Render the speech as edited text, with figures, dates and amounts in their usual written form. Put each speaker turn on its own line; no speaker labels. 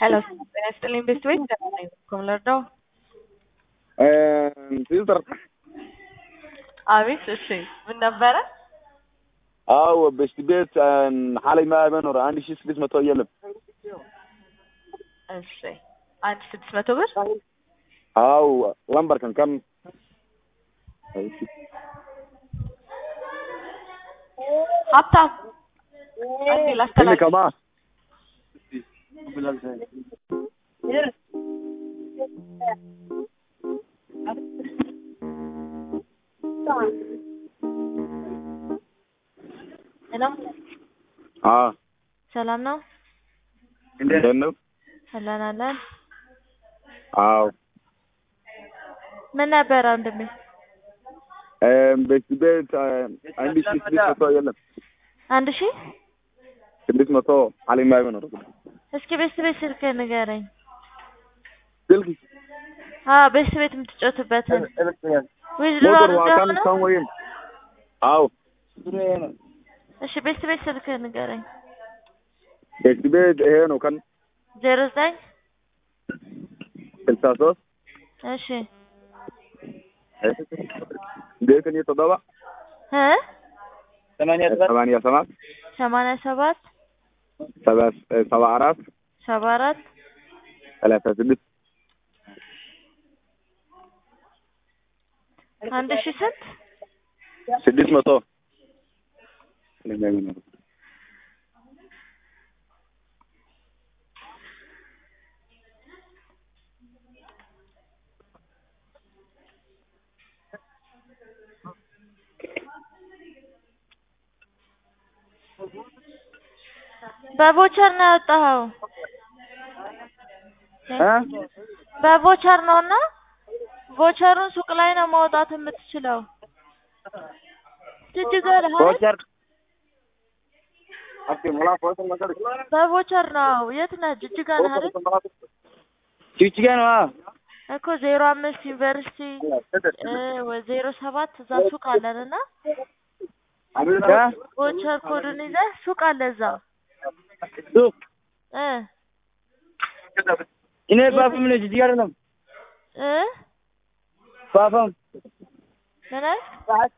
Hello, ጤና ይስጥልኝ ቤስት ቤት ከምን ልርዳው?
ሲስተር
አቤት። እሺ ምን ነበረ?
አዎ ቤስት ቤት حالي ما بنور عندي شيء 600 يلم
እሺ 1600 ብር
አዎ لمبر كم
ሀብታም አንዴ
اللي
ላስተላልፍ።
كمان
ሄሎ ሰላም ነው?
እንዴት ነው?
ሰላም አለን።
አዎ
ምን ነበረ ወንድሜ?
ቤስት ቤት عندي شيء 600 يلم 600 حالي ما بنور
እስኪ ቤስት ቤት ስልክ ንገረኝ።
سلكي
ቤስት ቤት የምትጫወትበትን
موتور وكان كان وين አዎ
እሺ ቤስት ቤት ስልክ ንገረኝ።
ቤስት ቤት ይሄ ነው ከን
09
63
እሺ
እንዴት ነው ተደባ 87
87
74
74
36
አንድ ሺህ ስንት
600
በቮቸር ነው ያወጣኸው? በቮቸር ነውና ቮቸሩን ሱቅ ላይ ነው ማውጣት የምትችለው። ትጅጋር
ቮቸር
በቮቸር ነው። የት ነህ? ጅጅጋ ነህ አይደል?
ጅጅጋ ነው
እኮ 05 ዩኒቨርሲቲ 07 እዛ ሱቅ አለንና ቮቸር ኮዱን ይዘህ ሱቅ አለ እዛ
ሱቅ እኔ ባፍም ነው ጅጅጋ አይደለም ባፋም
ምን